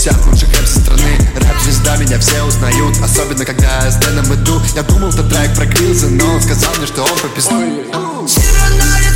50 лучших рэп со страны. Рэп-звезда, меня все узнают, особенно когда я с Дэном иду. Я думал, это трек про Крилза, но он сказал мне, что он по пизду. Северная